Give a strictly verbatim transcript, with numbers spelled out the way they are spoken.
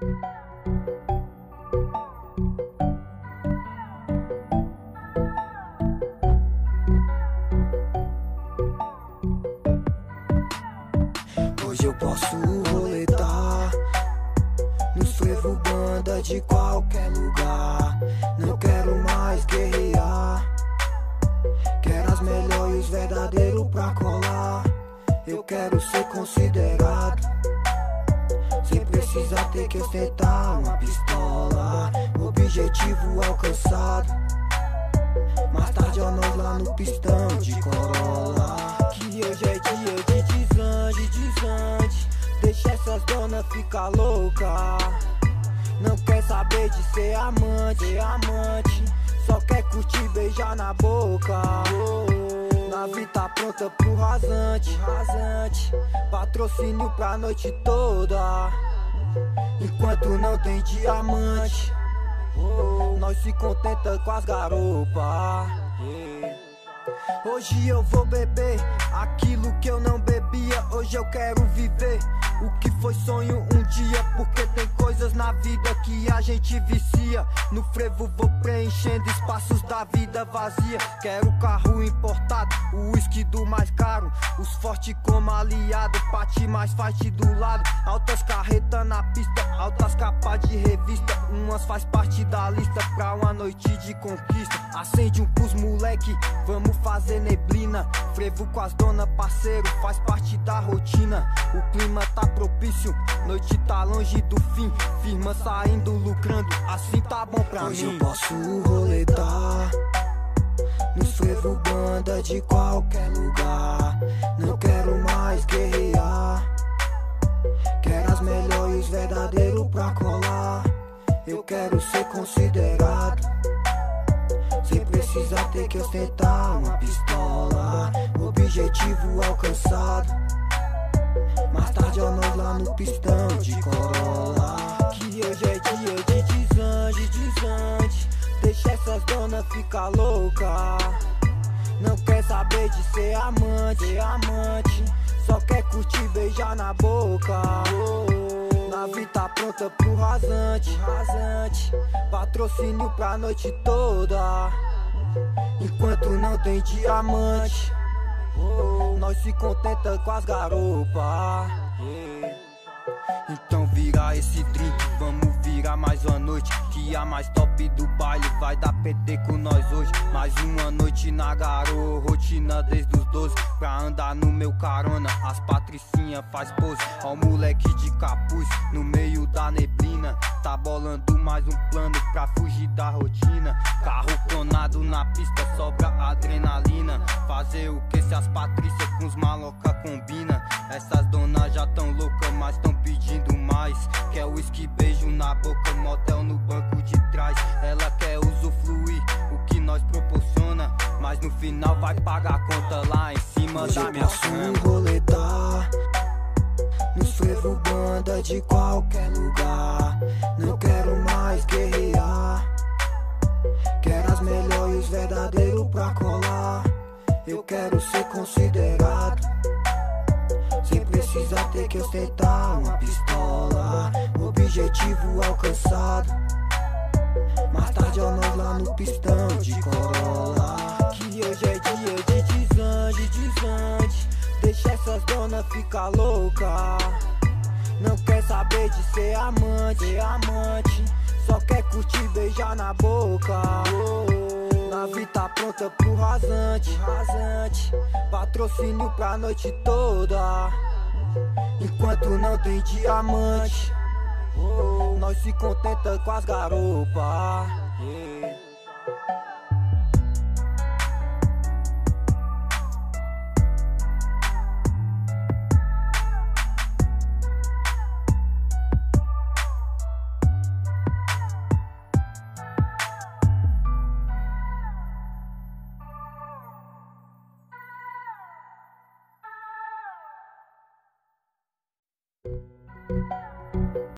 Hoje eu posso roletar nos frevo banda de qualquer lugar. Não quero mais guerrear, quero as melhores e os verdadeiros pra colar. Eu quero ser considerado, sem precisar ter que ostentar uma pistola. Objetivo alcançado, mais tarde a nós lá no pistão de Corolla. Que hoje é dia de desande, desande. Deixa essas donas ficar louca. Não quer saber de ser amante, ser amante. Só quer curtir, beijar na boca. Nave tá pronta pro rasante, rasante. Patrocínio pra noite toda. Enquanto não tem diamante, nós se contenta com as garopas. Hoje eu vou beber aquilo que eu não bebia. Hoje eu quero viver o que foi sonho um dia, porque tem coisas na vida que a gente vicia. No frevo vou preenchendo espaços da vida vazia. Quero carro importado, o uísque do mais caro, os fortes como aliado, pati mais fight do lado. Altas carretas na pista, altas capas de revista. Umas faz parte da lista pra uma noite de conquista. Acende um pros moleque, vamos fazer neblina. Frevo com as dona parceiro, faz parte da rotina. O clima tá propício, noite tá longe do fim. Firma saindo, lucrando, assim tá bom pra Hoje mim. eu posso roletar nos frevo banda de qualquer lugar. Não quero mais guerrear, quero as melhores e os verdadeiros pra colar. Eu quero ser considerado, sem precisar ter que ostentar uma pistola. Objetivo alcançado, mais tarde a nós lá no pistão de Corolla. Que hoje é dia de desande, desande. Deixa essas donas ficar louca. Não quer saber de ser amante, ser amante. Só quer curtir, beijar na boca. Nave tá pronta pro rasante, rasante. Patrocínio pra noite toda. Enquanto não tem diamante, nós se contenta com as garopas. Então vira esse drink, vamos virar mais uma noite. Que a mais top do baile vai dar P T com nós hoje. Mais uma noite na garoa, rotina desde os doze. Pra andar no meu carona, as patricinha faz pose. Ó o moleque de capuz, no meio da neblina. Tá bolando mais um plano pra fugir da rotina. Carro clonado na pista, sobra adrenalina. Fazer o que se as patrícias com os maloca combina. Essas donas já tão loucas, mas tão pedindo mais. Quer uísque, beijo na boca, motel no banco de trás. Ela quer usufruir o que nós proporciona, mas no final vai pagar a conta lá em cima. Hoje da eu minha posso cama. roletar nos frevo banda de qualquer lugar. Não quero mais guerrear, quero as melhores e os verdadeiros pra colar. Eu quero ser considerado, sem precisar ter que ostentar uma pistola. Objetivo alcançado, mais tarde a nós lá no pistão de Corolla. Que hoje é dia de desande, desande. Deixa essas donas ficar louca. Não quer saber de ser amante, ser amante. Só quer curtir, beijar na boca. Nave tá pronta pro rasante, rasante. Patrocínio pra noite toda. Enquanto não tem diamante, nós se contenta com as garopas.